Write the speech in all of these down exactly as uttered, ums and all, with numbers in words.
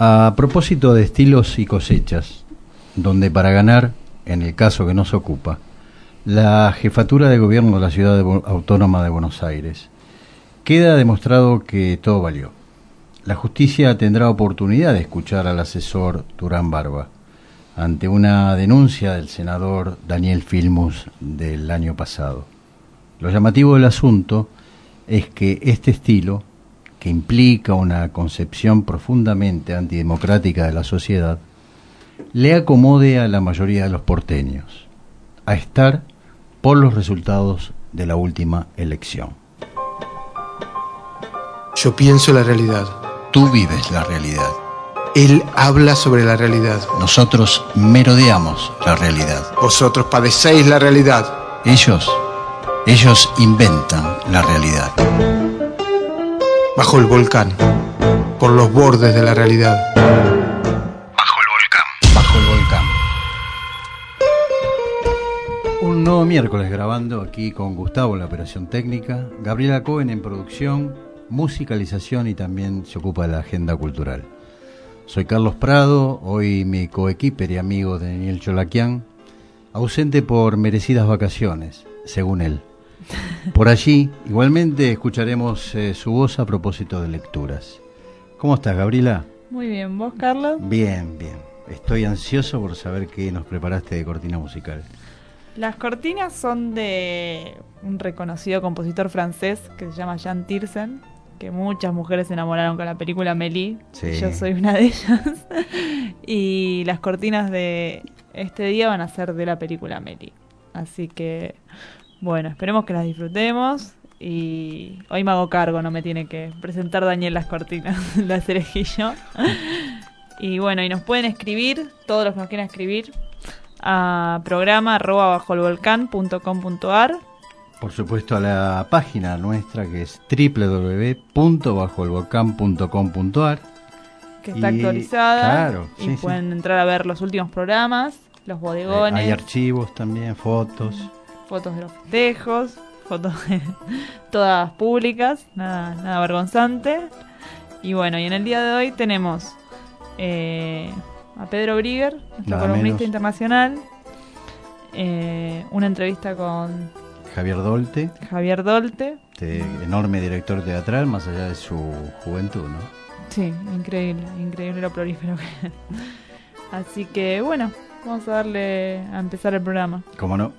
A propósito de estilos y cosechas, donde para ganar, en el caso que nos ocupa, la jefatura de gobierno de la Ciudad de Bo- Autónoma de Buenos Aires, queda demostrado que todo valió. La justicia tendrá oportunidad de escuchar al asesor Durán Barba ante una denuncia del senador Daniel Filmus del año pasado. Lo llamativo del asunto es que este estilo, que implica una concepción profundamente antidemocrática de la sociedad, le acomode a la mayoría de los porteños, a estar por los resultados de la última elección. Yo pienso la realidad. Tú vives la realidad. Él habla sobre la realidad. Nosotros merodeamos la realidad. Vosotros padecéis la realidad. Ellos, ellos inventan la realidad. Bajo el volcán, por los bordes de la realidad. Bajo el volcán. Bajo el volcán. Un nuevo miércoles grabando aquí con Gustavo en la operación técnica, Gabriela Cohen en producción, musicalización y también se ocupa de la agenda cultural. Soy Carlos Prado, hoy mi coequiper y amigo Daniel Cholaquian, ausente por merecidas vacaciones, según él. Por allí, igualmente escucharemos eh, su voz a propósito de lecturas. ¿Cómo estás, Gabriela? Muy bien, ¿vos, Carlos? Bien, bien. Estoy ansioso por saber qué nos preparaste de cortina musical. Las cortinas son de un reconocido compositor francés que se llama Jean Tiersen, que muchas mujeres se enamoraron con la película Mélie. Sí. Yo soy una de ellas. Y las cortinas de este día van a ser de la película Mélie. Así que, bueno, esperemos que las disfrutemos. Y hoy me hago cargo, no me tiene que presentar Daniel las cortinas, las elegí yo. Y bueno, y nos pueden escribir, todos los que nos quieran escribir, a programa arroba bajo el volcán punto com punto ar. Por supuesto a la página nuestra que es doble u doble u doble u punto bajo el volcán punto com punto ar, que está y, actualizada. Claro, y sí, pueden sí. entrar a ver los últimos programas, los bodegones. Hay archivos también, fotos. Fotos de los festejos, fotos de, todas públicas, nada, nada vergonzante. Y bueno, y en el día de hoy tenemos eh, a Pedro Brigger, nuestro Nada columnista menos. internacional, eh, una entrevista con Javier Dolte, Javier Dolte. este enorme director teatral, más allá de su juventud, ¿no? Sí, increíble, increíble lo prolífero que es. Así que bueno, vamos a darle a empezar el programa. ¿Cómo no?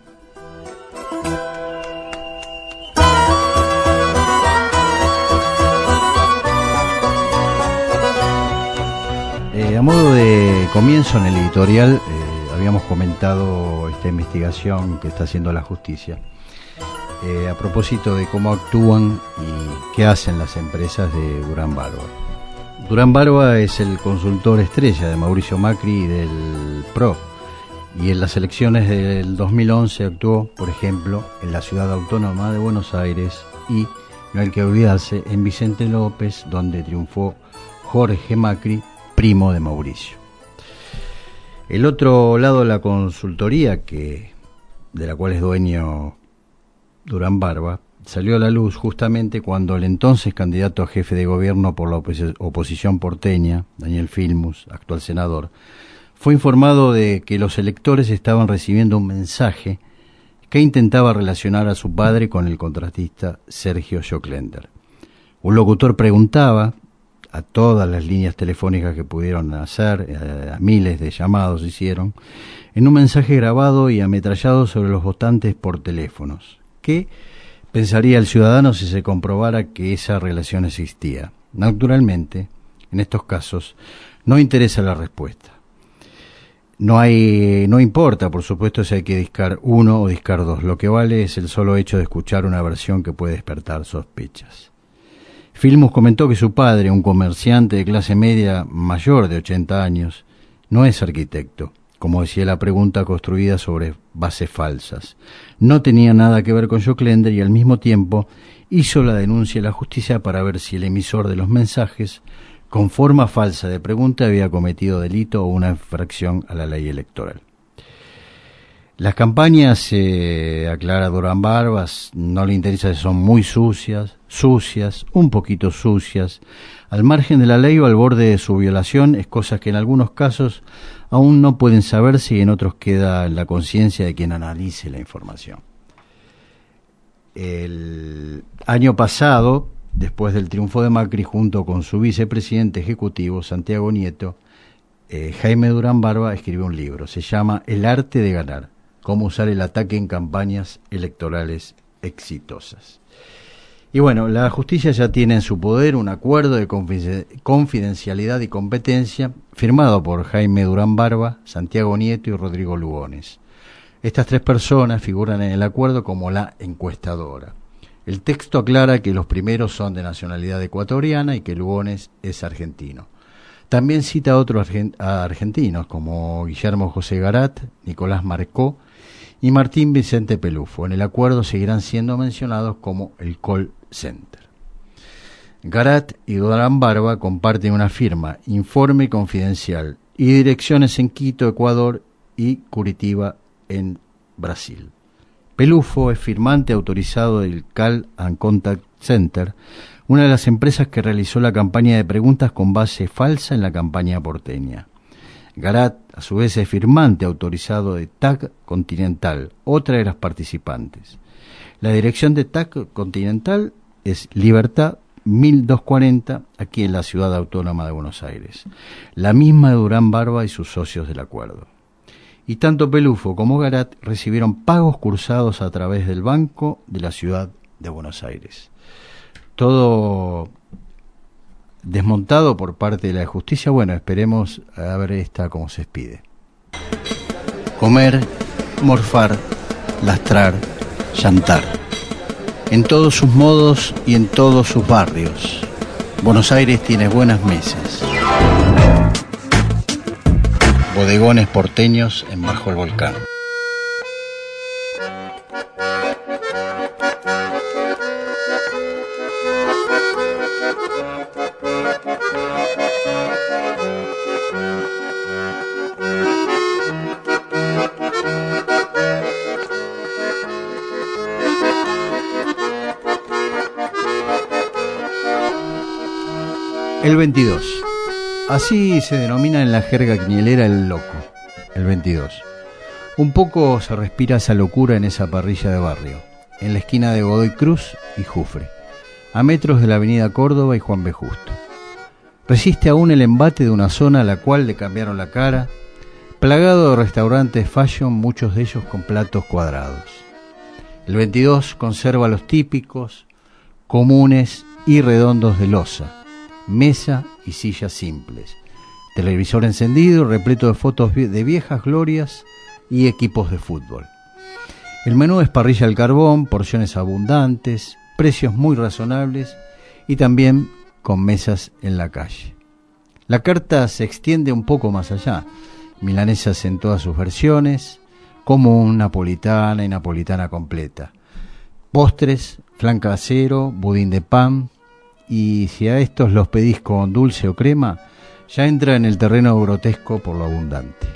Eh, a modo de comienzo en el editorial, eh, habíamos comentado esta investigación que está haciendo la justicia eh, a propósito de cómo actúan y qué hacen las empresas de Durán Barba. Durán Barba es el consultor estrella de Mauricio Macri y del P R O, y en las elecciones del dos mil once actuó, por ejemplo, en la Ciudad Autónoma de Buenos Aires y, no hay que olvidarse, en Vicente López, donde triunfó Jorge Macri, primo de Mauricio. El otro lado de la consultoría, que de la cual es dueño Durán Barba, salió a la luz justamente cuando el entonces candidato a jefe de gobierno por la opos- oposición porteña, Daniel Filmus, actual senador, fue informado de que los electores estaban recibiendo un mensaje que intentaba relacionar a su padre con el contratista Sergio Joclender. Un locutor preguntaba a todas las líneas telefónicas que pudieron hacer, eh, a miles de llamados hicieron, en un mensaje grabado y ametrallado sobre los votantes por teléfonos. ¿Qué pensaría el ciudadano si se comprobara que esa relación existía? Naturalmente, en estos casos, no interesa la respuesta. No hay, no importa, por supuesto, si hay que discar uno o discar dos. Lo que vale es el solo hecho de escuchar una versión que puede despertar sospechas. Filmus comentó que su padre, un comerciante de clase media mayor de ochenta años, no es arquitecto, como decía la pregunta construida sobre bases falsas. No tenía nada que ver con Joclender y al mismo tiempo hizo la denuncia a la justicia para ver si el emisor de los mensajes, con forma falsa de pregunta, había cometido delito o una infracción a la ley electoral. Las campañas, eh, aclara Durán Barbas, no le interesa si son muy sucias, sucias, un poquito sucias, al margen de la ley o al borde de su violación, es cosa que en algunos casos aún no pueden saberse y en otros queda en la conciencia de quien analice la información. El año pasado, después del triunfo de Macri, junto con su vicepresidente ejecutivo, Santiago Nieto, eh, Jaime Durán Barba escribió un libro, se llama El arte de ganar, cómo usar el ataque en campañas electorales exitosas. Y bueno, la justicia ya tiene en su poder un acuerdo de confidencialidad y competencia firmado por Jaime Durán Barba, Santiago Nieto y Rodrigo Lugones. Estas tres personas figuran en el acuerdo como la encuestadora. El texto aclara que los primeros son de nacionalidad ecuatoriana y que Lugones es argentino. También cita a otros argentinos como Guillermo José Garat, Nicolás Marcó y Martín Vicente Pelufo. En el acuerdo seguirán siendo mencionados como el call center. Garat y Durán Barba comparten una firma, informe confidencial, y direcciones en Quito, Ecuador, y Curitiba, en Brasil. Pelufo es firmante autorizado del Call and Contact Center, una de las empresas que realizó la campaña de preguntas con base falsa en la campaña porteña. Garat, a su vez, es firmante autorizado de T A C Continental, otra de las participantes. La dirección de T A C Continental es Libertad mil doscientos cuarenta, aquí en la Ciudad Autónoma de Buenos Aires. La misma de Durán Barba y sus socios del acuerdo. Y tanto Pelufo como Garat recibieron pagos cursados a través del Banco de la Ciudad de Buenos Aires. Todo desmontado por parte de la justicia. Bueno, esperemos a ver esta cómo se expide. Comer, morfar, lastrar, llantar. En todos sus modos y en todos sus barrios. Buenos Aires tiene buenas mesas. Bodegones porteños en Bajo el Volcán. El veintidós. Así se denomina en la jerga quinielera el loco, el veintidós. Un poco se respira esa locura en esa parrilla de barrio, en la esquina de Godoy Cruz y Jufre, a metros de la avenida Córdoba y Juan B. Justo. Resiste aún el embate de una zona a la cual le cambiaron la cara, plagado de restaurantes fashion, muchos de ellos con platos cuadrados. El veintidós conserva los típicos, comunes y redondos de loza, mesa y sillas simples, televisor encendido repleto de fotos de viejas glorias y equipos de fútbol. El menú es parrilla al carbón, porciones abundantes, precios muy razonables y también con mesas en la calle. La carta se extiende un poco más allá, milanesas en todas sus versiones, común, napolitana y napolitana completa, postres, flan casero, budín de pan. Y si a estos los pedís con dulce o crema, ya entra en el terreno grotesco por lo abundante.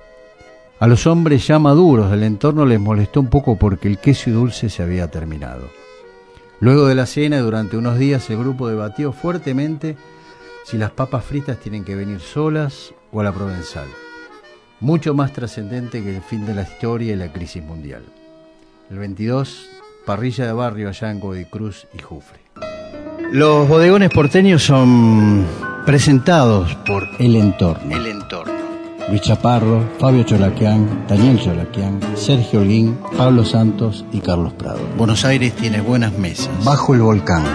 A los hombres ya maduros del entorno les molestó un poco porque el queso y dulce se había terminado. Luego de la cena, durante unos días, el grupo debatió fuertemente si las papas fritas tienen que venir solas o a la provenzal. Mucho más trascendente que el fin de la historia y la crisis mundial. El veintidós, parrilla de barrio allá en Godoy Cruz y Jufre. Los bodegones porteños son presentados por El Entorno. El Entorno. Luis Chaparro, Fabio Cholaquián, Daniel Cholaquián, Sergio Holguín, Pablo Santos y Carlos Prado. Buenos Aires tiene buenas mesas. Bajo el Volcán.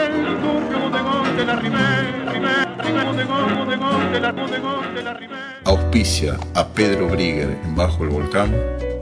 Auspicia a Pedro Brigger en Bajo el Volcán.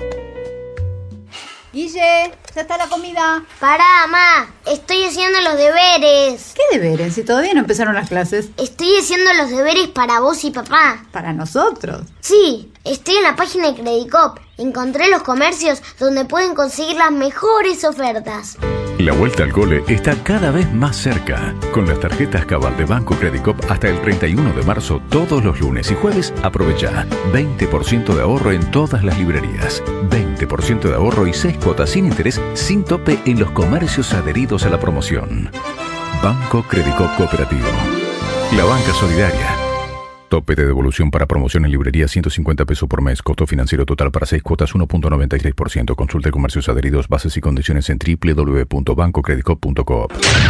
Guille, ya está la comida. Pará, mamá, estoy haciendo los deberes. ¿Qué deberes? Si todavía no empezaron las clases. Estoy haciendo los deberes para vos y papá. ¿Para nosotros? Sí, estoy en la página de Credicop. Encontré los comercios donde pueden conseguir las mejores ofertas. La vuelta al cole está cada vez más cerca. Con las tarjetas Cabal de Banco Credicop hasta el treinta y uno de marzo, todos los lunes y jueves, aprovecha veinte por ciento de ahorro en todas las librerías. veinte por ciento de ahorro y seis cuotas sin interés, sin tope en los comercios adheridos a la promoción. Banco Credicop Cooperativo. La banca solidaria. Tope de devolución para promoción en librería ciento cincuenta pesos por mes. Costo financiero total para seis cuotas uno punto noventa y seis por ciento. Consulte comercios adheridos, bases y condiciones en doble u doble u doble u punto banco credicop punto coop.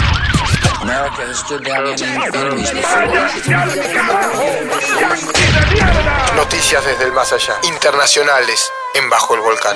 Noticias desde el más allá. Internacionales en Bajo el Volcán.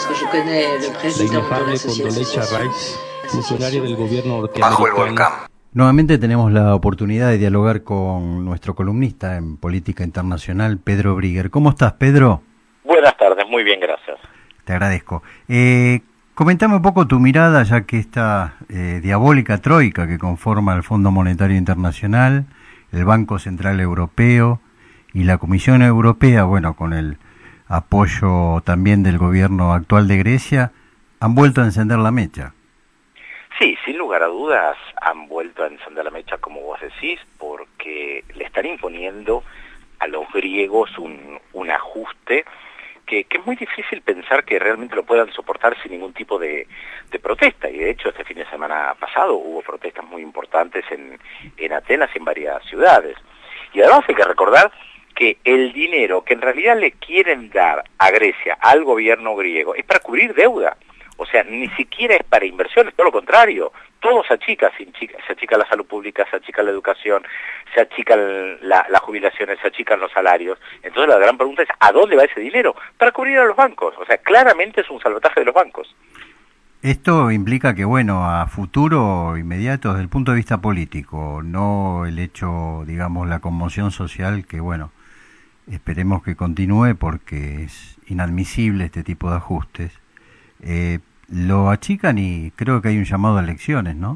La inefable Condoleezza Rice, funcionaria del gobierno norteamericano. Bajo el Volcán. Nuevamente tenemos la oportunidad de dialogar con nuestro columnista en política internacional, Pedro Brigger. ¿Cómo estás, Pedro? Buenas tardes, muy bien, gracias. Te agradezco. Eh, comentame un poco tu mirada, ya que esta eh, diabólica troika que conforma el Fondo Monetario Internacional, el Banco Central Europeo y la Comisión Europea, bueno, con el apoyo también del gobierno actual de Grecia, han vuelto a encender la mecha. Sí, sin lugar a dudas han vuelto a encender la mecha, como vos decís, porque le están imponiendo a los griegos un, un ajuste que, que es muy difícil pensar que realmente lo puedan soportar sin ningún tipo de, de protesta. Y de hecho este fin de semana pasado hubo protestas muy importantes en, en Atenas y en varias ciudades. Y además hay que recordar que el dinero que en realidad le quieren dar a Grecia, al gobierno griego, es para cubrir deuda. O sea, ni siquiera es para inversiones, todo lo contrario. Todo se achica, se achica, se achica la salud pública, se achica la educación, se achican la, las jubilaciones, se achican los salarios. Entonces la gran pregunta es, ¿a dónde va ese dinero? Para cubrir a los bancos. O sea, claramente es un salvataje de los bancos. Esto implica que, bueno, a futuro inmediato, desde el punto de vista político, no el hecho, digamos, la conmoción social, que, bueno, esperemos que continúe porque es inadmisible este tipo de ajustes. Eh, lo achican y creo que hay un llamado a elecciones, ¿no?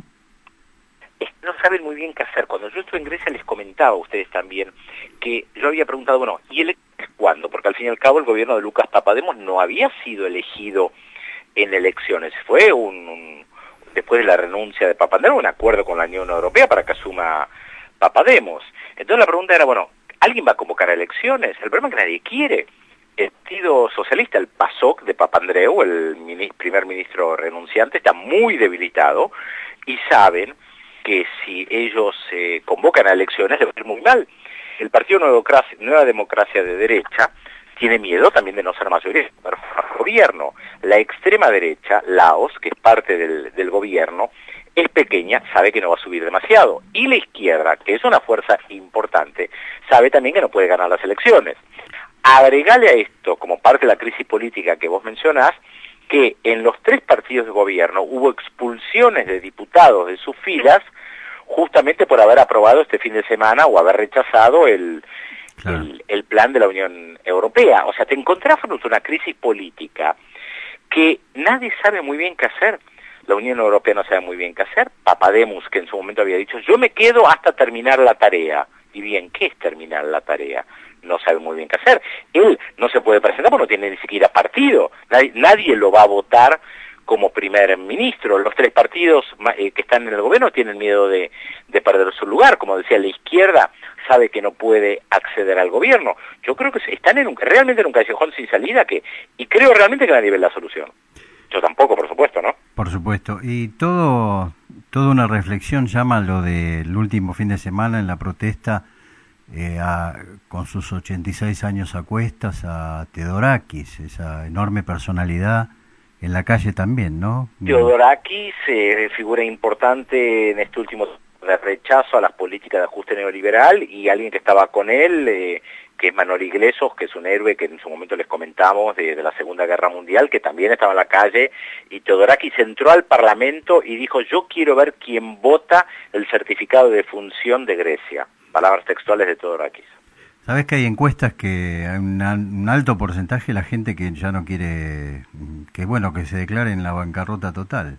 No saben muy bien qué hacer. Cuando yo estuve en Grecia les comentaba a ustedes también que yo había preguntado, bueno, ¿y elecciones cuándo? Porque al fin y al cabo el gobierno de Lucas Papademos no había sido elegido en elecciones. Fue un, un después de la renuncia de Papandreou, un acuerdo con la Unión Europea para que asuma Papademos. Entonces la pregunta era, bueno, ¿alguien va a convocar a elecciones? El problema es que nadie quiere. El Partido Socialista, el PASOK de Papandreou, el mini, primer ministro renunciante, está muy debilitado y saben que si ellos eh, convocan a elecciones les va a ir muy mal. El Partido Nueva Democracia, Nueva Democracia de Derecha tiene miedo también de no ser mayoría para el gobierno. La extrema derecha, Laos, que es parte del, del gobierno, es pequeña, sabe que no va a subir demasiado. Y la izquierda, que es una fuerza importante, sabe también que no puede ganar las elecciones. Agregale a esto, como parte de la crisis política que vos mencionás, que en los tres partidos de gobierno hubo expulsiones de diputados de sus filas justamente por haber aprobado este fin de semana o haber rechazado el, claro. el, el plan de la Unión Europea. O sea, te encontrás frente a una crisis política que nadie sabe muy bien qué hacer. La Unión Europea no sabe muy bien qué hacer. Papademos, que en su momento había dicho, yo me quedo hasta terminar la tarea. Y bien, ¿qué es terminar la tarea? No sabe muy bien qué hacer. Él no se puede presentar porque no tiene ni siquiera partido. Nadie, nadie lo va a votar como primer ministro. Los tres partidos eh, que están en el gobierno tienen miedo de, de perder su lugar. Como decía, la izquierda sabe que no puede acceder al gobierno. Yo creo que están en un, realmente en un callejón sin salida que y creo realmente que nadie ve la solución. Yo tampoco, por supuesto, ¿no? Por supuesto. Y todo, toda una reflexión llama lo del último fin de semana en la protesta eh, a, con sus ochenta y seis años a cuestas a Theodorakis, esa enorme personalidad en la calle también, ¿no? Theodorakis, eh, figura importante en este último de rechazo a las políticas de ajuste neoliberal y alguien que estaba con él, eh, que es Manuel Iglesias, que es un héroe que en su momento les comentamos de, de la Segunda Guerra Mundial, que también estaba en la calle, y Theodorakis entró al Parlamento y dijo, yo quiero ver quién vota el certificado de defunción de Grecia. Palabras textuales de Theodorakis. ¿Sabes que hay encuestas que hay una, un alto porcentaje de la gente que ya no quiere, que bueno, que se declare en la bancarrota total?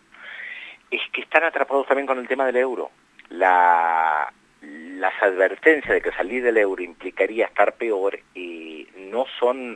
Es que están atrapados también con el tema del euro. La, las advertencias de que salir del euro implicaría estar peor y no son,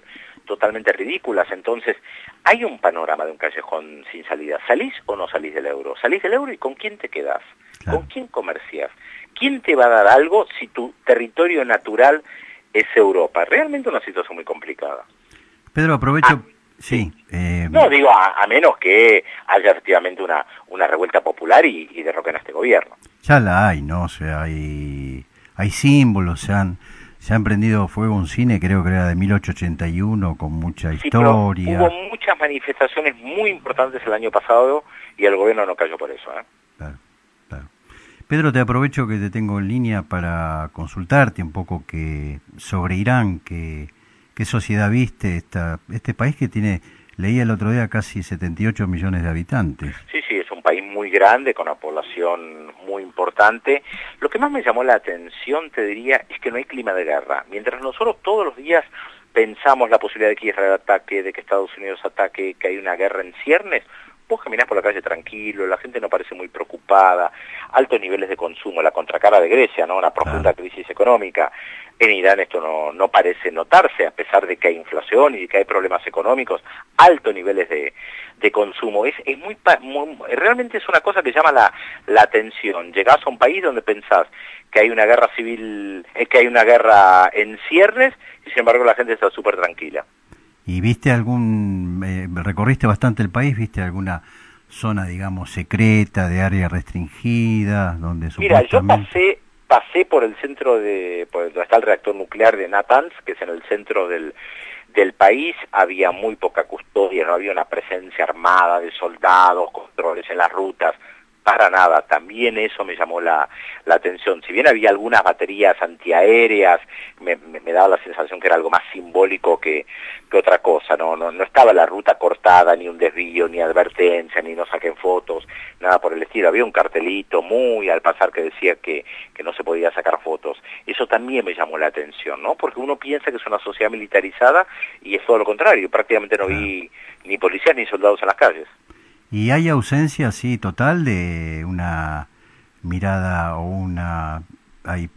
totalmente ridículas. Entonces, hay un panorama de un callejón sin salida. ¿Salís o no salís del euro? ¿Salís del euro y con quién te quedás? Claro. ¿Con quién comerciás? ¿Quién te va a dar algo si tu territorio natural es Europa? Realmente una situación muy complicada. Pedro, aprovecho... Ah, sí. Eh... No, digo, a, a menos que haya efectivamente una, una revuelta popular y, y derroquen a este gobierno. Ya la hay, ¿no? O sea, hay, hay símbolos, se han... Se han prendido fuego un cine, creo que era de mil ochocientos ochenta y uno, con mucha sí, historia. Hubo muchas manifestaciones muy importantes el año pasado y el gobierno no cayó por eso. ¿eh? Claro, claro. Pedro, te aprovecho que te tengo en línea para consultarte un poco que sobre Irán, que, qué sociedad viste, esta, este país que tiene, leía el otro día, casi setenta y ocho millones de habitantes. Sí, sí, es un país muy grande, con una población muy importante. Lo que más me llamó la atención, te diría, es que no hay clima de guerra. Mientras nosotros todos los días pensamos la posibilidad de que Israel ataque, de que Estados Unidos ataque, que hay una guerra en ciernes, vos caminás por la calle tranquilo, la gente no parece muy preocupada, altos niveles de consumo, la contracara de Grecia, ¿no? Una profunda crisis económica. En Irán esto no, no parece notarse, a pesar de que hay inflación y de que hay problemas económicos, altos niveles de, de consumo. Es, es muy, muy, realmente es una cosa que llama la, la atención. Llegás a un país donde pensás que hay una guerra civil, eh, que hay una guerra en ciernes, y sin embargo la gente está súper tranquila. ¿Y viste algún, eh, recorriste bastante el país, viste alguna zona, digamos, secreta, de área restringida, donde Mira, supuestamente... yo pasé... Pasé por el centro de, por donde está el reactor nuclear de Natanz, que es en el centro del, del país. Había muy poca custodia, no había una presencia armada de soldados, controles en las rutas, para nada. También eso me llamó la, la atención. Si bien había algunas baterías antiaéreas, me, me, me daba la sensación que era algo más simbólico que, que otra cosa. No, no, no estaba la ruta cortada, ni un desvío, ni advertencia, ni no saquen fotos, nada por el estilo. Había un cartelito muy al pasar que decía que, que no se podía sacar fotos. Eso también me llamó la atención, ¿no? Porque uno piensa que es una sociedad militarizada y es todo lo contrario. Prácticamente no vi ni policías ni soldados en las calles. ¿Y hay ausencia, sí, total de una mirada o una... hay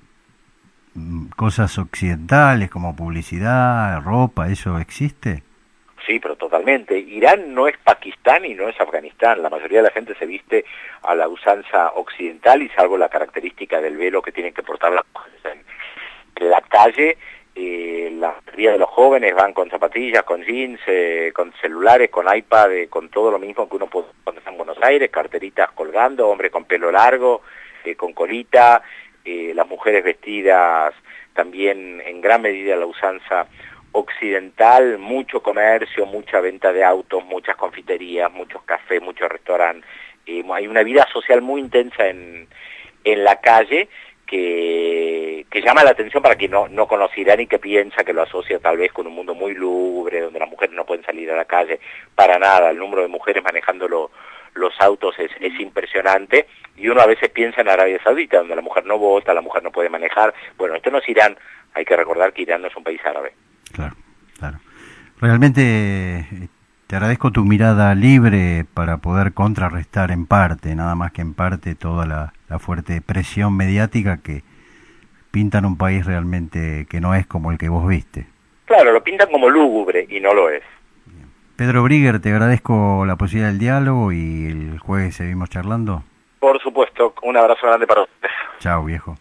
cosas occidentales como publicidad, ropa, eso existe? Sí, pero totalmente. Irán no es Pakistán y no es Afganistán. La mayoría de la gente se viste a la usanza occidental y salvo la característica del velo que tienen que portar las mujeres en la calle. Eh, la mayoría de los jóvenes van con zapatillas, con jeans, eh, con celulares, con iPad, eh, con todo lo mismo que uno puede cuando está en Buenos Aires, carteritas colgando, hombres con pelo largo, eh, con colita, eh, las mujeres vestidas también en gran medida a la usanza occidental, mucho comercio, mucha venta de autos, muchas confiterías, muchos cafés, muchos restaurantes. Eh, hay una vida social muy intensa en, en la calle, que, que llama la atención para quien no, no conoce Irán y que piensa que lo asocia tal vez con un mundo muy lúgubre, donde las mujeres no pueden salir a la calle, para nada. El número de mujeres manejando lo, los autos es, es impresionante, y uno a veces piensa en Arabia Saudita, donde la mujer no vota, la mujer no puede manejar. Bueno, esto no es Irán, hay que recordar que Irán no es un país árabe. Claro, claro. Realmente te agradezco tu mirada libre para poder contrarrestar en parte, nada más que en parte, toda la, la fuerte presión mediática que pintan un país realmente que no es como el que vos viste. Claro, lo pintan como lúgubre y no lo es. Bien. Pedro Brigger, te agradezco la posibilidad del diálogo y el jueves seguimos charlando. Por supuesto, un abrazo grande para usted. Chao, viejo.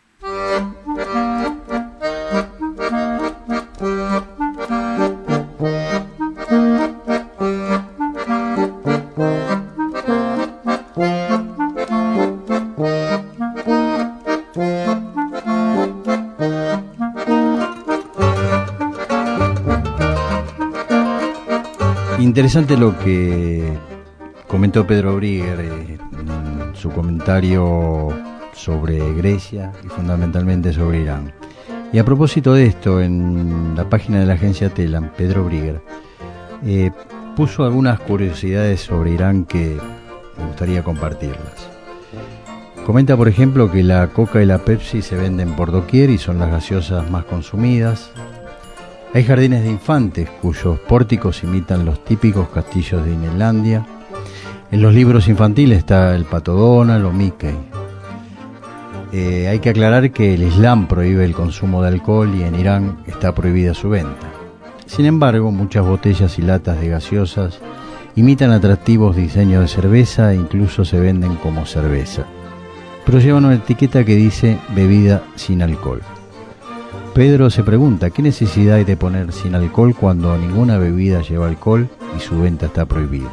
Interesante lo que comentó Pedro Brigger, eh, en su comentario sobre Grecia y fundamentalmente sobre Irán. Y a propósito de esto, en la página de la agencia Telam, Pedro Brigger eh, puso algunas curiosidades sobre Irán que me gustaría compartirlas. Comenta, por ejemplo, que la Coca y la Pepsi se venden por doquier y son las gaseosas más consumidas. Hay jardines de infantes cuyos pórticos imitan los típicos castillos de Disneylandia. En los libros infantiles está el Pato Donald o Mickey. Eh, hay que aclarar que el Islam prohíbe el consumo de alcohol y en Irán está prohibida su venta. Sin embargo, muchas botellas y latas de gaseosas imitan atractivos diseños de cerveza e incluso se venden como cerveza, pero llevan una etiqueta que dice bebida sin alcohol. Pedro se pregunta, ¿qué necesidad hay de poner sin alcohol cuando ninguna bebida lleva alcohol y su venta está prohibida?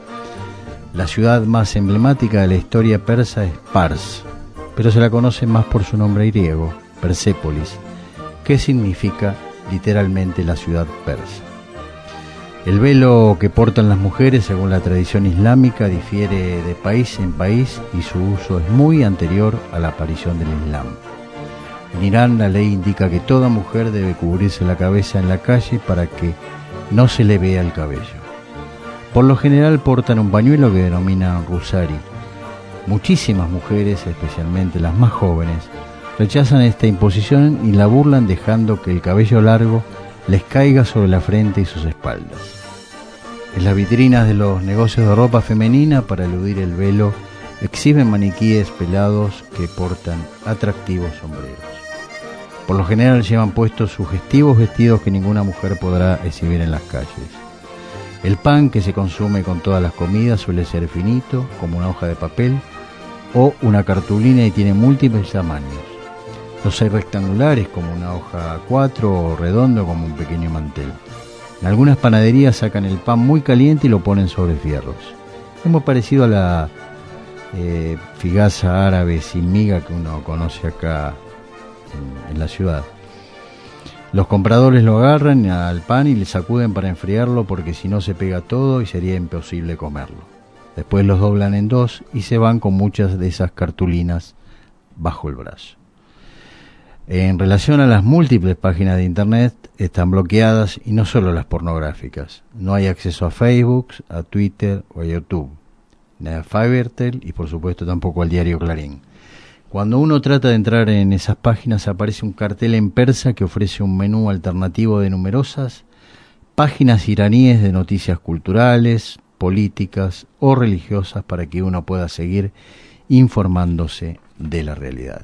La ciudad más emblemática de la historia persa es Pars, pero se la conoce más por su nombre griego, Persépolis, que significa literalmente la ciudad persa. El velo que portan las mujeres, según la tradición islámica, difiere de país en país y su uso es muy anterior a la aparición del Islam. En Irán la ley indica que toda mujer debe cubrirse la cabeza en la calle para que no se le vea el cabello. Por lo general portan un pañuelo que denominan rusari. Muchísimas mujeres, especialmente las más jóvenes, rechazan esta imposición y la burlan dejando que el cabello largo les caiga sobre la frente y sus espaldas. En las vitrinas de los negocios de ropa femenina, para eludir el velo, exhiben maniquíes pelados que portan atractivos sombreros. Por lo general llevan puestos sugestivos vestidos que ninguna mujer podrá exhibir en las calles. El pan que se consume con todas las comidas suele ser finito, como una hoja de papel, o una cartulina y tiene múltiples tamaños. Los hay rectangulares como una hoja A cuatro o redondo como un pequeño mantel. En algunas panaderías sacan el pan muy caliente y lo ponen sobre fierros. Es muy parecido a la eh, figaza árabe sin miga que uno conoce acá en, en la ciudad. Los compradores lo agarran al pan y le sacuden para enfriarlo porque si no se pega todo y sería imposible comerlo. Después los doblan en dos y se van con muchas de esas cartulinas bajo el brazo. En relación a las múltiples páginas de internet, están bloqueadas y no solo las pornográficas. No hay acceso a Facebook, a Twitter o a YouTube, ni a Fivertel y por supuesto tampoco al diario Clarín. Cuando uno trata de entrar en esas páginas aparece un cartel en persa que ofrece un menú alternativo de numerosas páginas iraníes de noticias culturales, políticas o religiosas para que uno pueda seguir informándose de la realidad.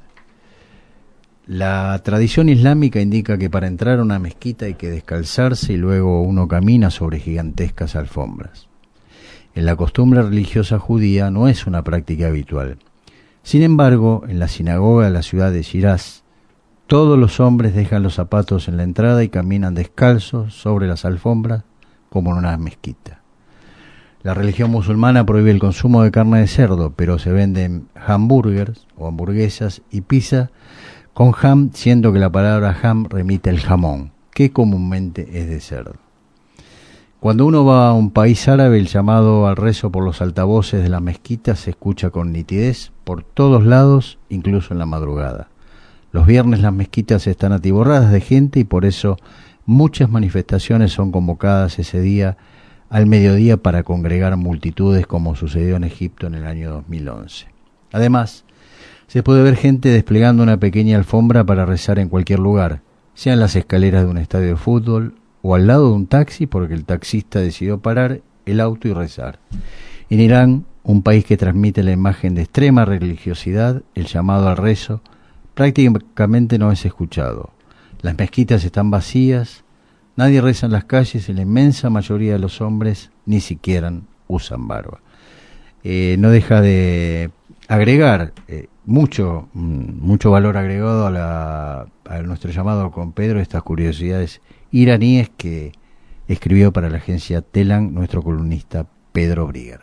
La tradición islámica indica que para entrar a una mezquita hay que descalzarse y luego uno camina sobre gigantescas alfombras. En la costumbre religiosa judía no es una práctica habitual. Sin embargo, en la sinagoga de la ciudad de Shiraz, todos los hombres dejan los zapatos en la entrada y caminan descalzos sobre las alfombras como en una mezquita. La religión musulmana prohíbe el consumo de carne de cerdo, pero se venden hamburgers o hamburguesas y pizza con ham, siendo que la palabra ham remite al jamón, que comúnmente es de cerdo. Cuando uno va a un país árabe, el llamado al rezo por los altavoces de la mezquita se escucha con nitidez por todos lados, incluso en la madrugada. Los viernes las mezquitas están atiborradas de gente y por eso muchas manifestaciones son convocadas ese día al mediodía para congregar multitudes, como sucedió en Egipto en el año dos mil once. Además, se puede ver gente desplegando una pequeña alfombra para rezar en cualquier lugar, sea en las escaleras de un estadio de fútbol o al lado de un taxi porque el taxista decidió parar el auto y rezar. En Irán, un país que transmite la imagen de extrema religiosidad, el llamado al rezo prácticamente no es escuchado. Las mezquitas están vacías, nadie reza en las calles y la inmensa mayoría de los hombres ni siquiera usan barba. Eh, no deja de agregar eh, mucho mucho valor agregado a, la, a nuestro llamado con Pedro, estas curiosidades iraníes que escribió para la agencia Telan nuestro columnista Pedro Brigger.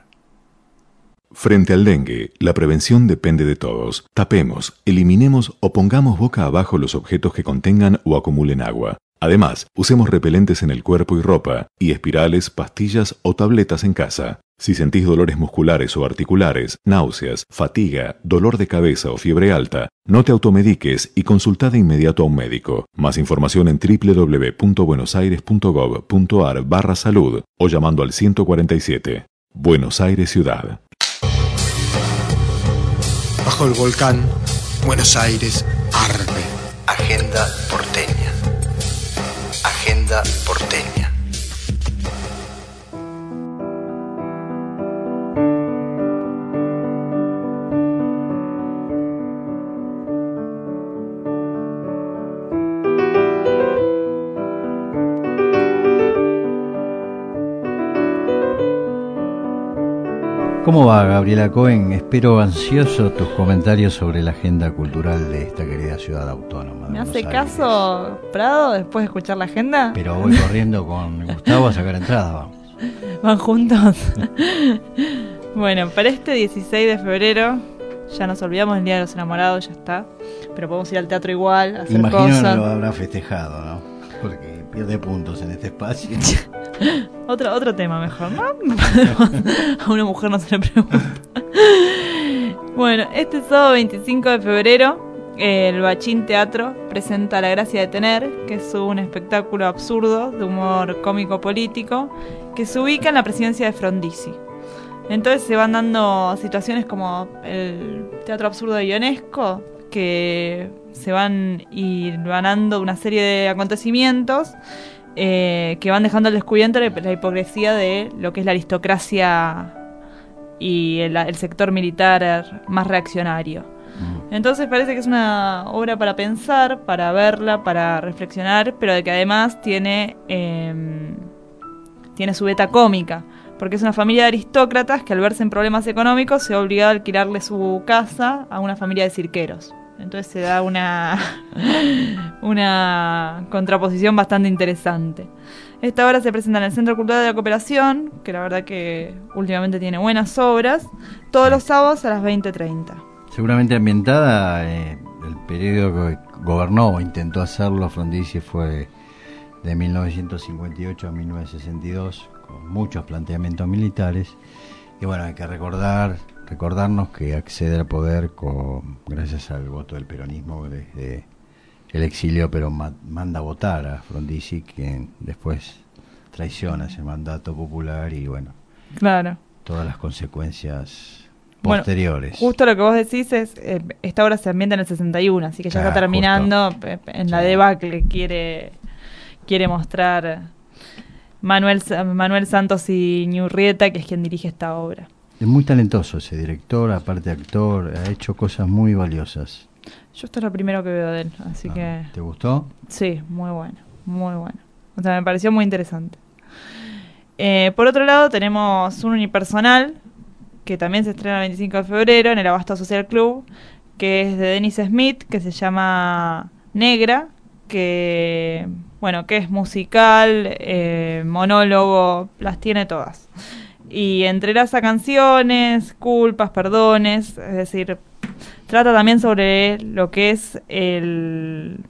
Frente al dengue, la prevención depende de todos. Tapemos, eliminemos o pongamos boca abajo los objetos que contengan o acumulen agua. Además, usemos repelentes en el cuerpo y ropa, y espirales, pastillas o tabletas en casa. Si sentís dolores musculares o articulares, náuseas, fatiga, dolor de cabeza o fiebre alta, no te automediques y consulta de inmediato a un médico. Más información en doble u doble u doble u punto buenos aires punto gov punto ar barra salud o llamando al ciento cuarenta y siete. Buenos Aires Ciudad. Bajo el volcán, Buenos Aires arde. Agenda porteña. Agenda porteña. ¿Cómo va, Gabriela Cohen? Espero ansioso tus comentarios sobre la agenda cultural de esta querida ciudad autónoma. ¿Me hace caso Prado después de escuchar la agenda? Pero voy corriendo con Gustavo a sacar entrada, vamos. ¿Van juntos? Bueno, para este dieciséis de febrero, ya nos olvidamos del Día de los Enamorados, ya está. Pero podemos ir al teatro igual, a hacer Imagino cosas. Imagino lo habrá festejado, ¿no? Porque pierde puntos en este espacio. Otro, otro tema mejor, ¿no? A una mujer no se le pregunta. Bueno, este sábado veinticinco de febrero, el Bachín Teatro presenta La Gracia de Tener, que es un espectáculo absurdo de humor cómico-político que se ubica en la presidencia de Frondizi. Entonces se van dando situaciones como el Teatro Absurdo de Ionesco, que se van hilvanando una serie de acontecimientos eh, que van dejando al descubierto la hipocresía de lo que es la aristocracia y el, el sector militar más reaccionario. Entonces parece que es una obra para pensar, para verla, para reflexionar, pero de que además tiene, eh, tiene su beta cómica, porque es una familia de aristócratas que al verse en problemas económicos se ha obligado a alquilarle su casa a una familia de cirqueros. Entonces se da una, una contraposición bastante interesante. Esta obra se presenta en el Centro Cultural de la Cooperación, que la verdad que últimamente tiene buenas obras, todos los sábados a las veinte treinta. Seguramente ambientada, eh, el periodo que gobernó o intentó hacerlo Frondizi fue de mil novecientos cincuenta y ocho a mil novecientos sesenta y dos, con muchos planteamientos militares. Y bueno, hay que recordar recordarnos que accede al poder con, gracias al voto del peronismo desde el exilio, pero ma- manda a votar a Frondizi, quien después traiciona ese mandato popular y bueno, claro, todas las consecuencias posteriores. Bueno, justo lo que vos decís es, eh, esta obra se ambienta en el sesenta y uno, así que ya ah, está terminando justo. En la sí. debacle quiere quiere mostrar Manuel Manuel Santos y Ñurrieta, que es quien dirige esta obra. Es muy talentoso ese director, aparte actor, ha hecho cosas muy valiosas. Yo esto es lo primero que veo de él, así ah, que... ¿Te gustó? Sí, muy bueno, muy bueno. O sea, me pareció muy interesante. Eh, por otro lado, tenemos un unipersonal, que también se estrena el veinticinco de febrero en el Abasto Social Club, que es de Dennis Smith, que se llama Negra, que, bueno, que es musical, eh, monólogo, las tiene todas. Y entrelaza canciones, culpas, perdones, es decir, trata también sobre lo que es el,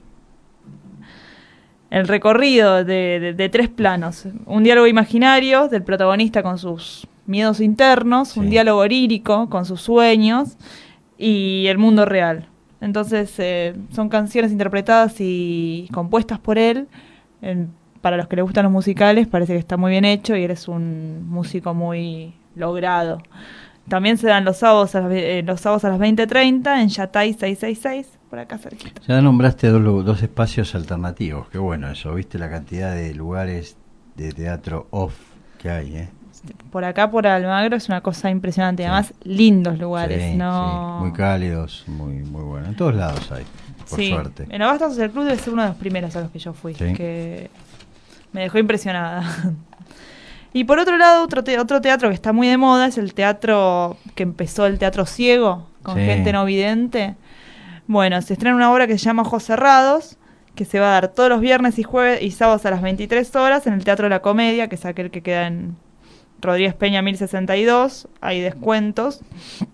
el recorrido de, de, de tres planos. Un diálogo imaginario del protagonista con sus miedos internos, sí. un diálogo onírico con sus sueños y el mundo real. Entonces eh, son canciones interpretadas y compuestas por él. En, para los que les gustan los musicales parece que está muy bien hecho y eres un músico muy logrado. También se dan los sábados a las, eh, los sábados a las veinte treinta en Yatay seiscientos sesenta y seis, por acá cerquita. Ya nombraste dos, dos espacios alternativos, qué bueno eso, viste la cantidad de lugares de teatro off que hay, ¿eh? Por acá, por Almagro, es una cosa impresionante, sí. además lindos lugares, sí, ¿no? Sí. Muy cálidos, muy muy buenos, en todos lados hay, por sí. suerte. En Abasto Social Club debe ser uno de los primeros a los que yo fui, sí. que me dejó impresionada. Y por otro lado, otro, te- otro teatro que está muy de moda es el teatro que empezó, el teatro ciego, con sí. gente no vidente. Bueno, se estrena una obra que se llama Ojos Cerrados, que se va a dar todos los viernes y jueves y sábados a las veintitrés horas en el Teatro de la Comedia, que es aquel que queda en Rodríguez Peña mil sesenta y dos, hay descuentos.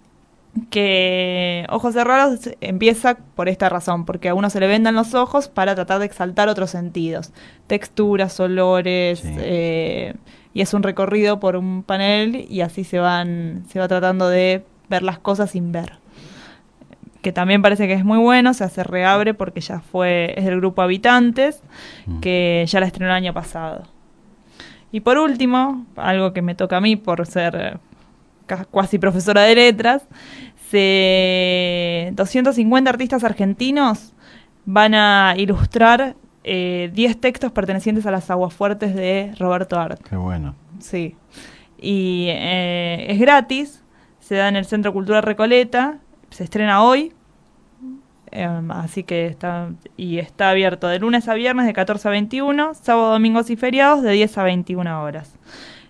Que Ojos Cerrados empieza por esta razón, porque a uno se le vendan los ojos para tratar de exaltar otros sentidos, texturas, olores, sí. eh, y es un recorrido por un panel y así se van se va tratando de ver las cosas sin ver, que también parece que es muy bueno. Se hace reabre porque ya fue es del grupo Habitantes, mm. que ya la estrenó el año pasado. Y por último, algo que me toca a mí por ser casi profesora de letras, se, doscientos cincuenta artistas argentinos van a ilustrar eh, diez textos pertenecientes a las Aguafuertes de Roberto Art. Qué bueno. Sí. Y eh, es gratis, se da en el Centro Cultural Recoleta, se estrena hoy, eh, así que está, y está abierto de lunes a viernes de catorce a veintiuno, sábado, domingos y feriados de diez a veintiuna horas.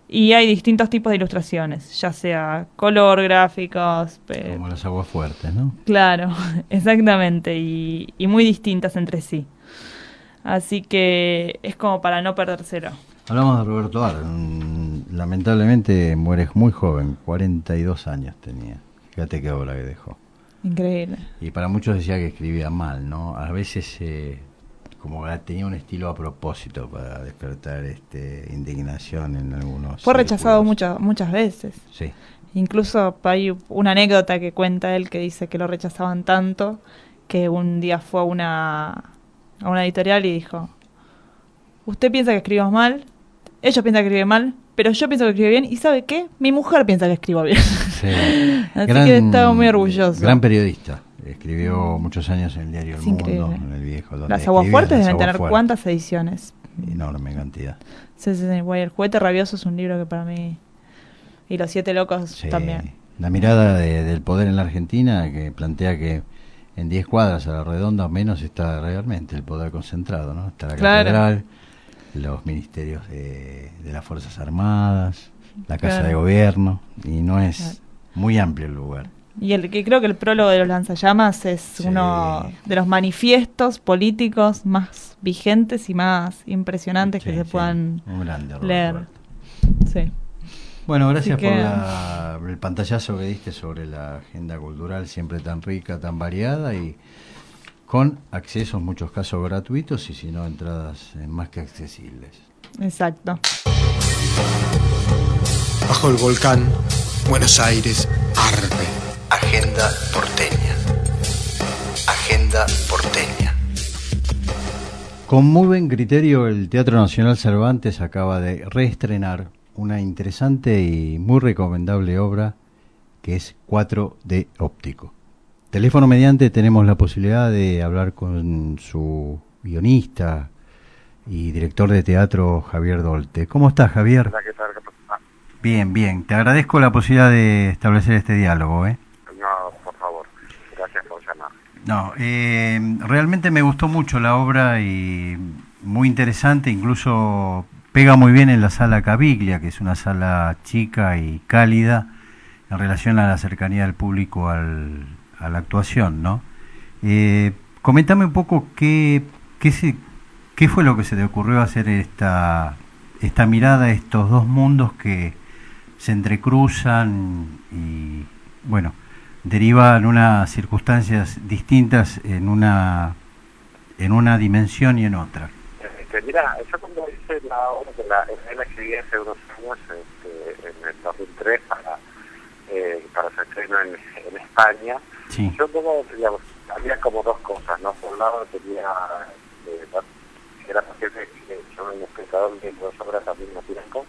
Y hay distintos tipos de ilustraciones, ya sea color, gráficos... Pe... Como las aguas fuertes, ¿no? Claro, exactamente, y, y muy distintas entre sí. Así que es como para no perdérselo. Hablamos de Roberto Ar, lamentablemente muere muy joven, cuarenta y dos años tenía. Fíjate qué obra que dejó. Increíble. Y para muchos decía que escribía mal, ¿no? A veces... Eh, como que tenía un estilo a propósito para despertar este indignación en algunos Fue rechazado muchas muchas veces. Sí. Incluso hay una anécdota que cuenta él que dice que lo rechazaban tanto que un día fue a una a una editorial y dijo: usted piensa que escribo mal, ellos piensan que escribe mal, pero yo pienso que escribe bien, y ¿sabe qué? Mi mujer piensa que escribo bien. Sí. Así gran, que estaba muy orgulloso. Gran periodista. Escribió muchos años en el diario El Mundo, en el Viejo. Las Aguas Fuertes deben tener fuertes. ¿Cuántas ediciones? Enorme cantidad. Sí, sí, sí. Bueno, El Juguete Rabioso es un libro que para mí... Y Los Siete Locos sí. también. La mirada de, del poder en la Argentina, que plantea que en diez cuadras a la redonda o menos está realmente el poder concentrado, ¿no? Está la claro. catedral, los ministerios de, de las Fuerzas Armadas, la Casa claro. de Gobierno, y no es claro. muy amplio el lugar. Y el que creo que el prólogo de los lanzallamas es sí. uno de los manifiestos políticos más vigentes y más impresionantes sí, que se sí. puedan Un grande, leer. Sí. Bueno, gracias que... por la, el pantallazo que diste sobre la agenda cultural, siempre tan rica, tan variada y con acceso en muchos casos gratuitos y si no entradas más que accesibles. Exacto. Bajo el volcán, Buenos Aires arde. Agenda porteña. Agenda porteña. Con muy buen criterio, el Teatro Nacional Cervantes acaba de reestrenar una interesante y muy recomendable obra que es cuatro D óptico. Teléfono mediante tenemos la posibilidad de hablar con su guionista y director de teatro, Javier Dolte. ¿Cómo estás, Javier? Hola, ¿qué tal? Bien, bien. Te agradezco la posibilidad de establecer este diálogo, ¿eh? No, por favor. Gracias por llamar. No, eh, realmente me gustó mucho la obra y muy interesante, incluso pega muy bien en la sala Caviglia, que es una sala chica y cálida en relación a la cercanía del público al, a la actuación, ¿no? Eh, comentame un poco qué, qué, se, qué fue lo que se te ocurrió hacer esta, esta mirada a estos dos mundos que se entrecruzan y, bueno, derivan unas circunstancias distintas en una en una dimensión y en otra. Este, mira, yo cuando hice la obra, que la, la escribí hace unos años, este, en el dos mil tres, para, eh, para su estreno en, en España, sí. yo como, digamos, había como dos cosas, ¿no? Por un lado tenía, eh, era posible que yo era un espectador de dos obras al mismo tiempo,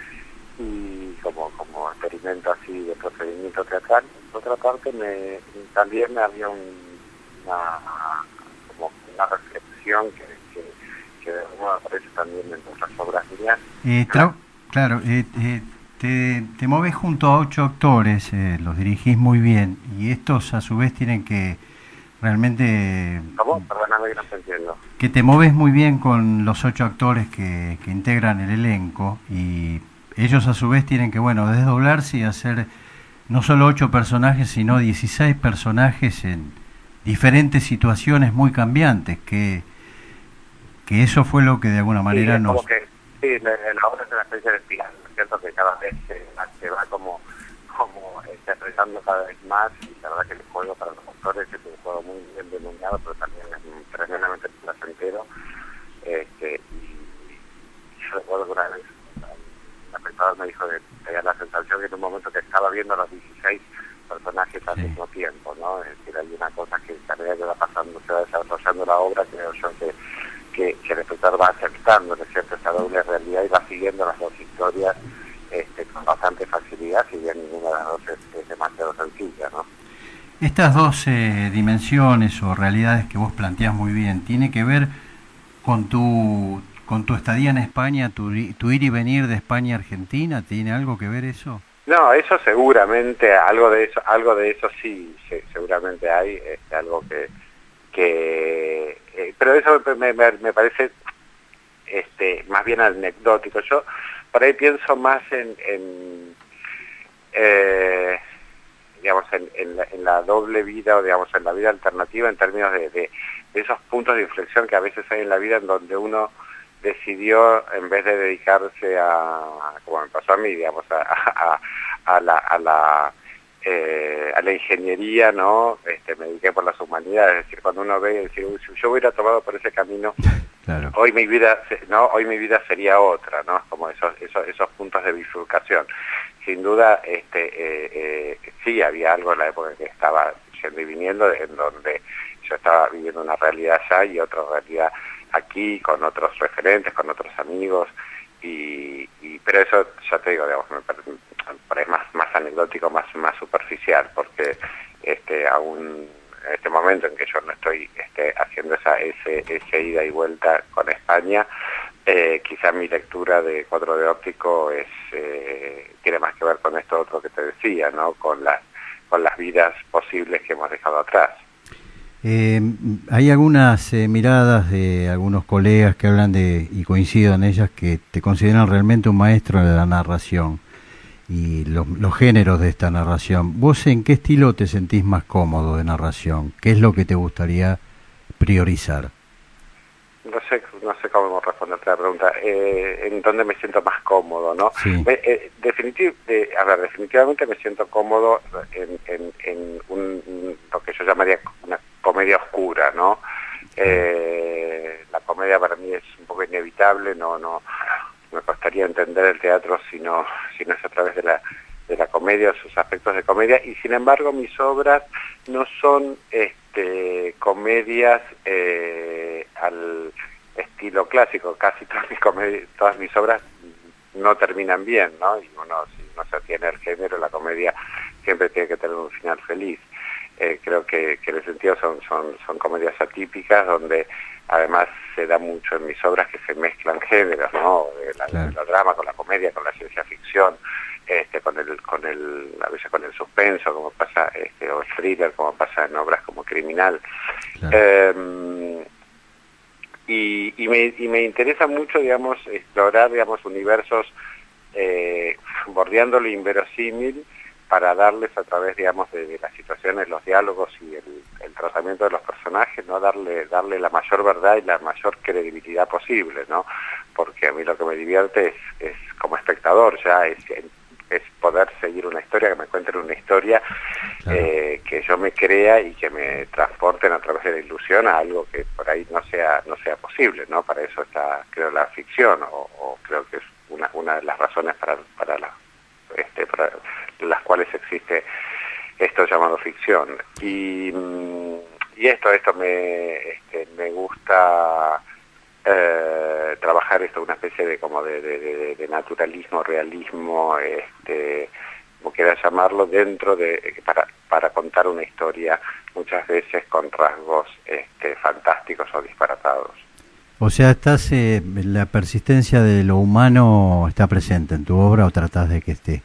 y como como experimento así de procedimiento teatral. Por otra parte, me, también me había un, una, como una reflexión que, que, que de alguna manera aparece también en otras obras mías. Eh, claro, claro eh, eh, te, te mueves junto a ocho actores, eh, los dirigís muy bien, y estos a su vez tienen que realmente... ¿Cómo? Perdóname que no te entiendo. Que te mueves muy bien con los ocho actores que, que integran el elenco, y ellos a su vez tienen que, bueno, desdoblarse y hacer no solo ocho personajes, sino dieciséis personajes en diferentes situaciones muy cambiantes, que que eso fue lo que de alguna manera sí, nos... Como que, sí, la, la obra es una especie de piano, ¿no es cierto? Que cada vez se, se va como, como interpretando cada vez más, y la verdad que el juego para los actores es un juego muy bien denominado, pero también es tremendamente placentero. Este, y yo recuerdo que una vez el espectador me dijo que tenía la sensación que en un momento que estaba viendo a los dieciséis personajes al sí. mismo tiempo, ¿no? Es decir, hay una cosa que a medida que va pasando, se va desarrollando la obra, creo yo que, que, que el espectador va aceptando, ¿no es cierto?, esa doble realidad y va siguiendo las dos historias este, con bastante facilidad, si bien ninguna de las dos es, es demasiado sencilla, ¿no? Estas dos eh, dimensiones o realidades que vos planteás muy bien, ¿tiene que ver con tu... con tu estadía en España, tu, tu ir y venir de España a Argentina? ¿Tiene algo que ver eso? No, eso seguramente, algo de eso, algo de eso sí, sí seguramente hay, este, algo que, que eh, pero eso me, me, me parece este, más bien anecdótico. Yo por ahí pienso más en, en eh, digamos, en, en, la, en la doble vida, o digamos, en la vida alternativa, en términos de, de, de esos puntos de inflexión que a veces hay en la vida en donde uno decidió, en vez de dedicarse a, como me pasó a mí, digamos, a, a, a la... A la Eh, a la ingeniería, ¿no? Este, me dediqué por las humanidades, es decir, cuando uno ve, decir, uy, si yo hubiera tomado por ese camino, claro. hoy mi vida, no, hoy mi vida sería otra, ¿no? Como esos, esos, esos puntos de bifurcación. Sin duda, este, eh, eh, sí había algo en la época en que estaba yendo y viniendo, en donde yo estaba viviendo una realidad allá y otra realidad aquí, con otros referentes, con otros amigos, y, y pero eso, ya te digo, digamos, me parece es más, más anecdótico, más, más superficial, porque este, aún en este momento en que yo no estoy este, haciendo esa ese, ese ida y vuelta con España, eh, quizá mi lectura de Cuadro de Óptico es eh, tiene más que ver con esto otro que te decía, ¿no? Con las, con las vidas posibles que hemos dejado atrás. Eh, hay algunas eh, miradas de algunos colegas que hablan de, y coincido en ellas, que te consideran realmente un maestro de la narración y los, los géneros de esta narración. ¿Vos en qué estilo te sentís más cómodo de narración? ¿Qué es lo que te gustaría priorizar? No sé, no sé cómo responderte a la pregunta. Eh, ¿En dónde me siento más cómodo, no? Sí. Eh, eh, definitiv, eh, a ver, definitivamente me siento cómodo en, en, en un, lo que yo llamaría una comedia oscura, ¿no? Eh, la comedia para mí es un poco inevitable, no, no, me costaría entender el teatro si no, si no es a través de la, de la comedia, sus aspectos de comedia, y sin embargo mis obras no son este, comedias eh, al estilo clásico, casi todas mis, comedias, todas mis obras no terminan bien, ¿no? Y uno, si no se atiene al género, la comedia siempre tiene que tener un final feliz. Eh, creo que, que en ese sentido son, son, son comedias atípicas, donde además se da mucho en mis obras que se mezclan géneros, ¿no? La, claro. La drama con la comedia, con la ciencia ficción, este, con el, con el, a veces con el suspenso, como pasa, este, o el thriller, como pasa en obras como Criminal. Claro. Eh, y, y, me, y me interesa mucho, digamos, explorar, digamos, universos eh, bordeando lo inverosímil, para darles a través, digamos, de, de las situaciones, los diálogos y el, el tratamiento de los personajes, ¿no? Darle, darle la mayor verdad y la mayor credibilidad posible, ¿no? Porque a mí lo que me divierte es, es como espectador, ya es, es poder seguir una historia, que me cuenten una historia, claro. eh, que yo me crea y que me transporten a través de la ilusión a algo que por ahí no sea, no sea posible, ¿no? Para eso está, creo, la ficción, o, o creo que es una, una de las razones para, para la, este, para, las cuales existe esto llamado ficción. Y, y esto esto me este, me gusta eh, trabajar esto, una especie de como de, de, de, de naturalismo, realismo, este, como quieras llamarlo, dentro de para, para contar una historia muchas veces con rasgos este, fantásticos o disparatados. O sea, estás eh, la persistencia de lo humano está presente en tu obra, o tratás de que esté.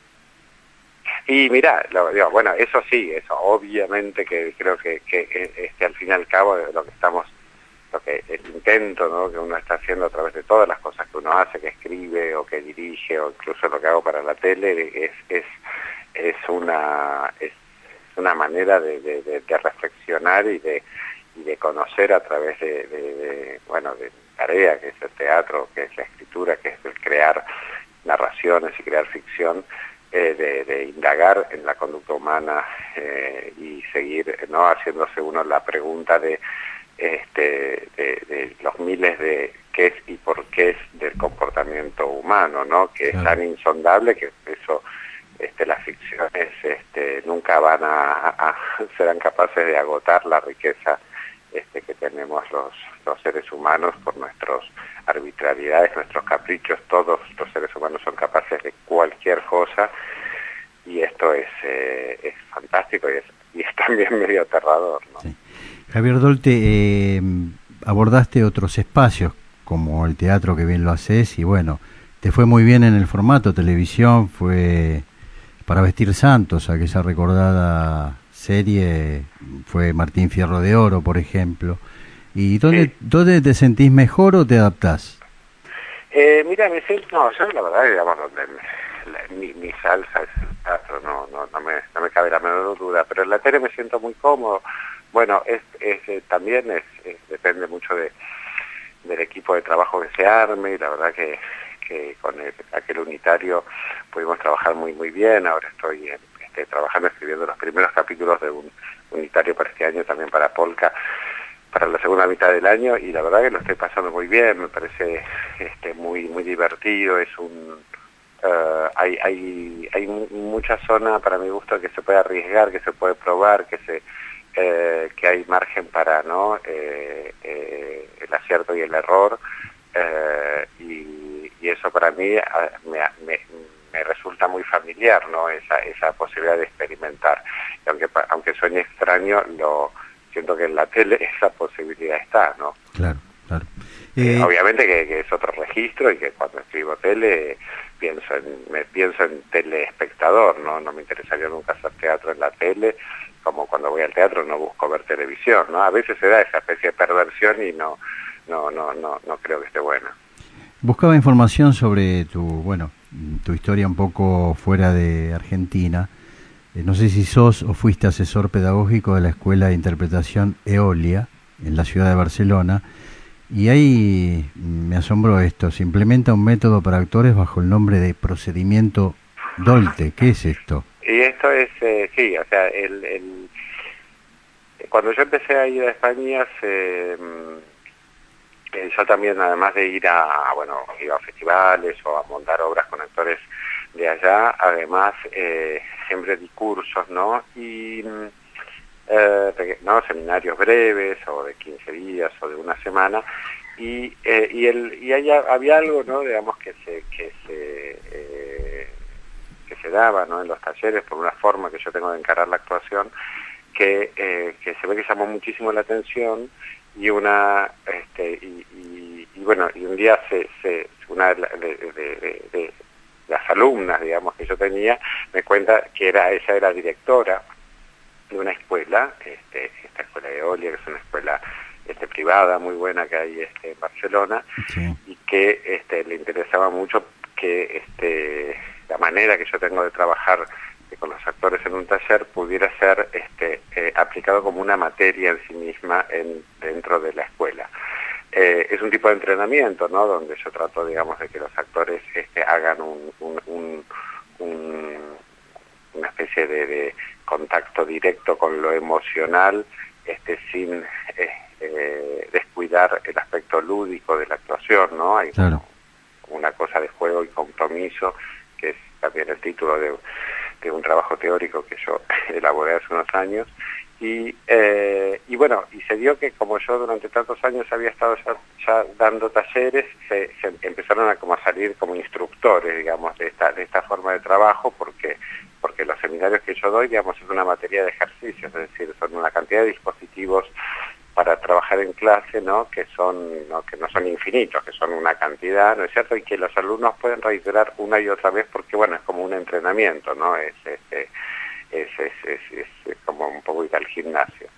Y mira, lo, digo, bueno, eso sí, eso obviamente que creo que, que este, al fin y al cabo de lo que estamos, lo que el intento, ¿no? Que uno está haciendo a través de todas las cosas que uno hace, que escribe o que dirige, o incluso lo que hago para la tele, es es es una es una manera de, de, de, de reflexionar y de y de conocer a través de, de, de bueno de tarea, que es el teatro, que es la escritura, que es el crear narraciones y crear ficción. Eh, de, de indagar en la conducta humana eh, y seguir, ¿no? Haciéndose uno la pregunta de, este, de, de los miles de qué es y por qué es del comportamiento humano, ¿no? Que claro. Es tan insondable que eso este, las ficciones este, nunca van a, a, a serán capaces de agotar la riqueza este, que tenemos los, los seres humanos por nuestros arbitrariedades, nuestros caprichos. Todos los seres humanos son capaces de cualquier cosa, y esto es, eh, es fantástico y es, y es también medio aterrador, ¿no? Sí. Javier Dolte, eh, abordaste otros espacios como el teatro, que bien lo haces, y bueno, te fue muy bien en el formato televisión, fue Para Vestir Santos, aquella recordada serie, fue Martín Fierro de Oro, por ejemplo. ¿Y dónde, sí. dónde te sentís mejor o te adaptás? Eh, mira, me siento, no, yo la verdad, digamos, la, la, mi, mi salsa es el teatro, no, no, no, me, no me cabe la menor duda, pero en la tele me siento muy cómodo. Bueno, es, es eh, también es, es, depende mucho de del equipo de trabajo que se arme, y la verdad que, que con el, aquel unitario pudimos trabajar muy muy bien. Ahora estoy en, este, trabajando, escribiendo los primeros capítulos de un unitario para este año, también para Polka, para la segunda mitad del año, y la verdad que lo estoy pasando muy bien, me parece este, muy muy divertido. Es un uh, hay hay hay mucha zona para mi gusto que se puede arriesgar, que se puede probar, que se eh, que hay margen para no eh, eh, el acierto y el error, eh, y, y eso para mí me, me, me resulta muy familiar, no esa esa posibilidad de experimentar, y aunque aunque suene extraño, lo siento que en la tele esa posibilidad está, ¿no? Claro, claro. Eh, Eh, obviamente que, que es otro registro, y que cuando escribo tele pienso en, me pienso en teleespectador, ¿no? No me interesaría nunca hacer teatro en la tele, como cuando voy al teatro no busco ver televisión, ¿no? A veces se da esa especie de perversión y no no no no no creo que esté buena. Buscaba información sobre tu, bueno, tu historia un poco fuera de Argentina. No sé si sos o fuiste asesor pedagógico de la Escuela de Interpretación Eolia, en la ciudad de Barcelona, y ahí me asombró esto: se implementa un método para actores bajo el nombre de procedimiento Dolte. ¿Qué es esto? Y esto es, eh, sí, o sea, el, el, cuando yo empecé a ir a España, se, eh, yo también, además de ir a, bueno, iba a festivales o a montar obras con actores de allá, además eh, siempre di cursos, ¿no? Y eh, no seminarios breves o de quince días o de una semana, y eh, y el y haya, había algo, ¿no? Digamos que se que se eh, que se daba, ¿no? En los talleres, por una forma que yo tengo de encarar la actuación, que eh, que se ve que llamó muchísimo la atención, y una este y, y, y bueno y un día se se una de, de, de, de las alumnas, digamos, que yo tenía, me cuenta que era ella era directora de una escuela, este, esta escuela de Eolia, que es una escuela este, privada muy buena que hay este, en Barcelona, sí. Y que este, le interesaba mucho que este, la manera que yo tengo de trabajar eh, con los actores en un taller pudiera ser este, eh, aplicado como una materia en sí misma en, dentro de la escuela. Eh, es un tipo de entrenamiento, ¿no? Donde yo trato, digamos, de que los actores este, hagan un, un, un, un, una especie de, de contacto directo con lo emocional, este, sin eh, eh, descuidar el aspecto lúdico de la actuación, ¿no? Hay claro. como una cosa de juego y compromiso, que es también el título de, de un trabajo teórico que yo elaboré hace unos años. Y, eh, y bueno, y se dio que como yo durante tantos años había estado ya, ya dando talleres, se, se empezaron a como a salir como instructores, digamos, de esta de esta forma de trabajo, porque porque los seminarios que yo doy, digamos, es una materia de ejercicios, es decir, son una cantidad de dispositivos para trabajar en clase, ¿no? Que son, ¿no? que no son infinitos, que son una cantidad, ¿no es cierto? Y que los alumnos pueden reiterar una y otra vez, porque bueno, es como un entrenamiento, ¿no? Es este Es, es, es, es como un poco ir al gimnasio.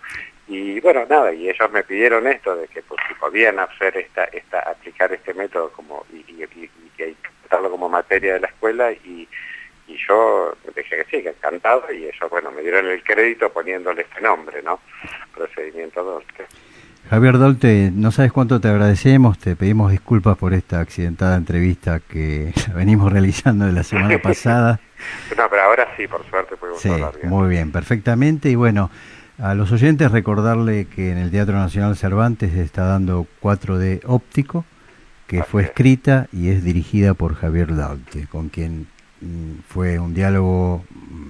Y bueno, nada, y ellos me pidieron esto, de que pues, si podían hacer esta, esta, aplicar este método como y, y, y, y tratarlo como materia de la escuela, y, y yo dije que sí, que encantado, y ellos, bueno, me dieron el crédito poniéndole este nombre, ¿no? Procedimiento Dolte. Javier Dolte, no sabes cuánto te agradecemos, te pedimos disculpas por esta accidentada entrevista que venimos realizando de la semana pasada. No, pero ahora sí, por suerte pudimos sí, hablar bien. Muy bien, perfectamente. Y bueno, a los oyentes recordarle que en el Teatro Nacional Cervantes se está dando cuatro D óptico, que Así fue es. escrita y es dirigida por Javier Dolte, con quien mm, fue un diálogo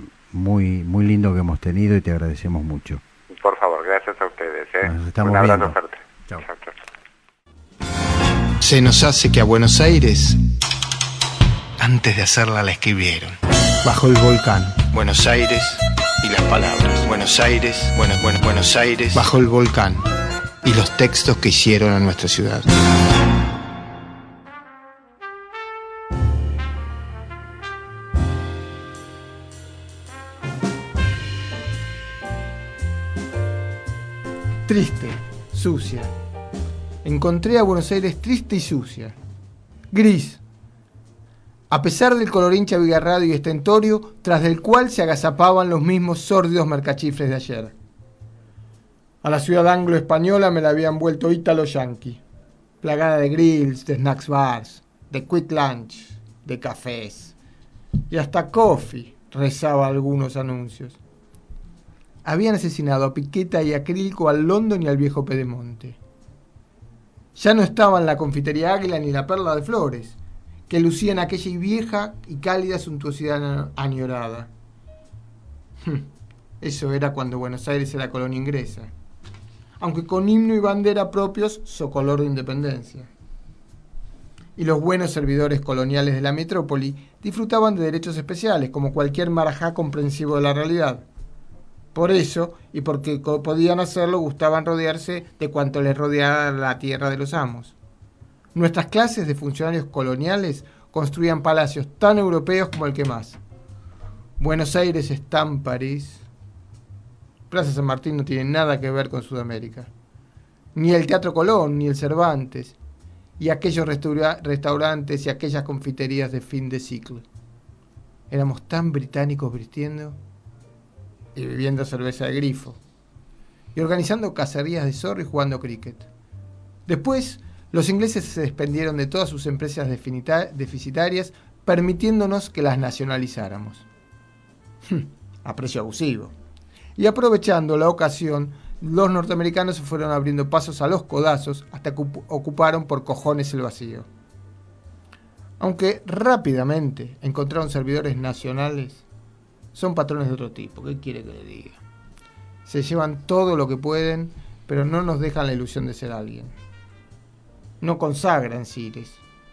muy muy lindo que hemos tenido, y te agradecemos mucho. Por favor, gracias a ustedes. ¿eh? Nos estamos un abrazo viendo. fuerte. Chao. Chao, chao. Se nos hace que a Buenos Aires, antes de hacerla, la escribieron. Bajo el volcán. Buenos Aires y las palabras. Buenos Aires, bueno, bueno, Buenos Aires. Bajo el volcán. Y los textos que hicieron a nuestra ciudad. Triste, sucia. Encontré a Buenos Aires triste y sucia. Gris. A pesar del colorín chavigarrado y estentorio, tras del cual se agazapaban los mismos sórdidos mercachifles de ayer. A la ciudad anglo-española me la habían vuelto ítalo-yanqui, plagada de grills, de snacks bars, de quick lunch, de cafés, y hasta coffee, rezaba algunos anuncios. Habían asesinado a Piqueta y a Crilco, al London y al viejo Pedemonte. Ya no estaban la confitería Águila ni la Perla de Flores, que lucían aquella vieja y cálida suntuosidad añorada. Eso era cuando Buenos Aires era colonia inglesa, aunque con himno y bandera propios, socolor de independencia. Y los buenos servidores coloniales de la metrópoli disfrutaban de derechos especiales, como cualquier marajá comprensivo de la realidad. Por eso, y porque podían hacerlo, gustaban rodearse de cuanto les rodeaba la tierra de los amos. Nuestras clases de funcionarios coloniales construían palacios tan europeos como el que más. Buenos Aires está en París. Plaza San Martín no tiene nada que ver con Sudamérica. Ni el Teatro Colón, ni el Cervantes, y aquellos restaura- restaurantes y aquellas confiterías de fin de ciclo. Éramos tan británicos vistiendo y bebiendo cerveza de grifo, y organizando cacerías de zorro y jugando cricket. Después, los ingleses se desprendieron de todas sus empresas definita- deficitarias, permitiéndonos que las nacionalizáramos. A precio abusivo. Y aprovechando la ocasión, los norteamericanos se fueron abriendo pasos a los codazos hasta que ocuparon por cojones el vacío. Aunque rápidamente encontraron servidores nacionales, son patrones de otro tipo. ¿Qué quiere que le diga? Se llevan todo lo que pueden, pero no nos dejan la ilusión de ser alguien. No consagran cires.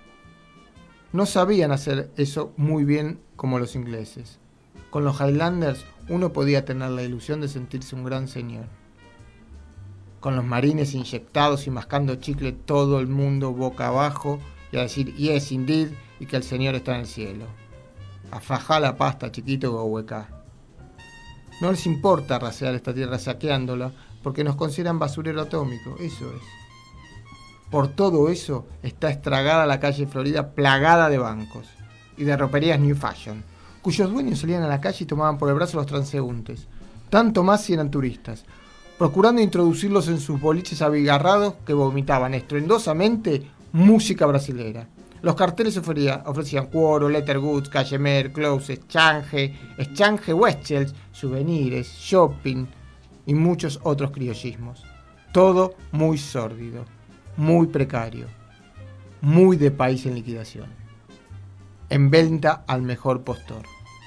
No sabían hacer eso muy bien como los ingleses. Con los Highlanders uno podía tener la ilusión de sentirse un gran señor. Con los marines inyectados y mascando chicle todo el mundo boca abajo y a decir yes indeed y que el señor está en el cielo. A fajar la pasta, chiquito Gouecá. No les importa rasear esta tierra saqueándola porque nos consideran basurero atómico, eso es. Por todo eso está estragada la calle Florida, plagada de bancos y de roperías New Fashion, cuyos dueños salían a la calle y tomaban por el brazo a los transeúntes, tanto más si eran turistas, procurando introducirlos en sus boliches abigarrados que vomitaban estruendosamente música brasilera. Los carteles ofrecían, ofrecían cuoro, leather goods, cashmere, clothes, exchange, exchange Westchels, souvenirs, shopping y muchos otros criollismos. Todo muy sórdido, muy precario, muy de país en liquidación, en venta al mejor postor.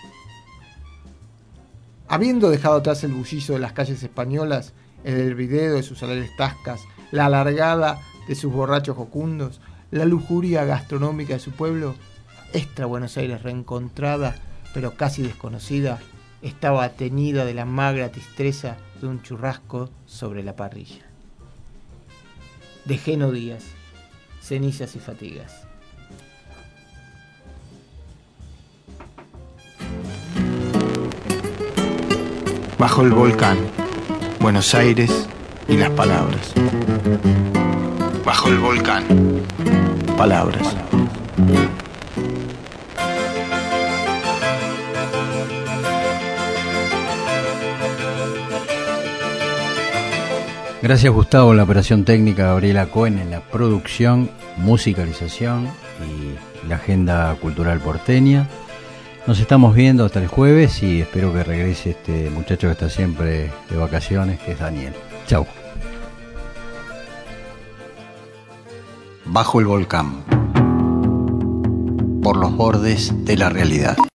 Habiendo dejado atrás el bullicio de las calles españolas, el hervidero de sus alegres tascas, la alargada de sus borrachos jocundos, la lujuria gastronómica de su pueblo, esta Buenos Aires reencontrada, pero casi desconocida, estaba teñida de la magra destreza de un churrasco sobre la parrilla. De Geno Díaz, cenizas y fatigas. Bajo el volcán, Buenos Aires y las palabras. Bajo el volcán, palabras. Gracias Gustavo en la operación técnica, Gabriela Cohen en la producción, musicalización y la agenda cultural porteña. Nos estamos viendo hasta el jueves y espero que regrese este muchacho que está siempre de vacaciones, que es Daniel. Chau. Bajo el volcán, por los bordes de la realidad.